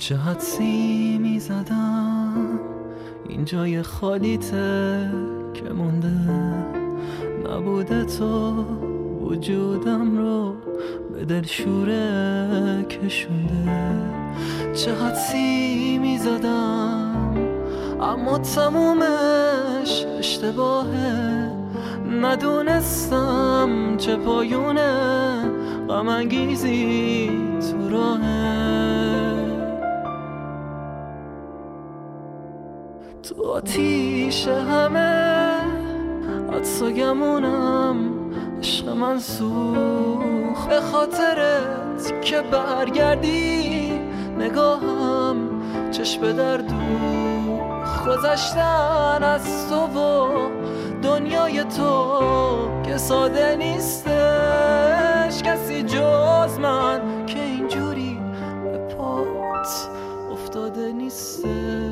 چه حدسی میزدم این جای خالیته که مونده نبوده تو وجودم رو به دلشوره کشونده. چه حدسی میزدم اما تمومش اشتباهه، ندونستم چه پایونه غم انگیزی تو راهه. تو آتیش همه عطس و گمونم، عشق من سوخت به خاطرت که برگردی. نگاهم چشم در دوخ گذشتن از تو و دنیای تو که ساده نیستش. کسی جز من که اینجوری به پات افتاده نیستش.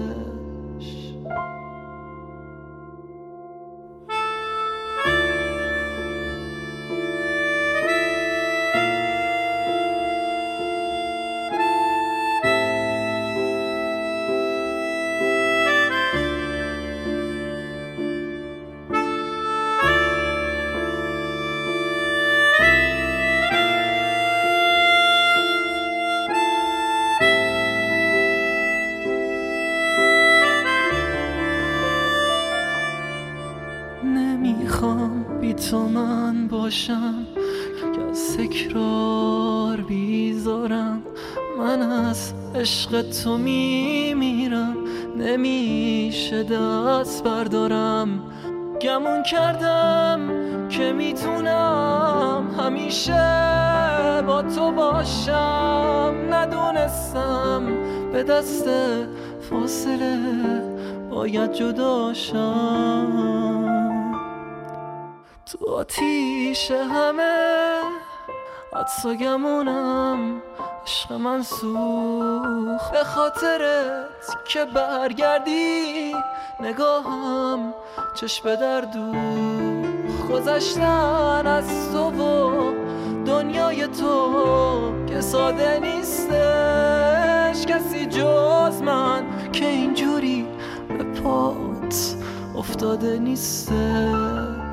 نمیخوام بی تو من باشم که از تکرار بیزارم. من از عشق تو میمیرم، نمیشه دست بردارم. گمون کردم که میتونم همیشه با تو باشم، ندونستم به دست فاصله باید جدا شم. تو آتیش همه عطس و گمونم، عشق من سوخت به خاطرت که برگردی. نگاهم چشم در دوخ گذشتن از تو و دنیای تو که ساده نیستش. کسی جز من که اینجوری به پات افتاده نیستش.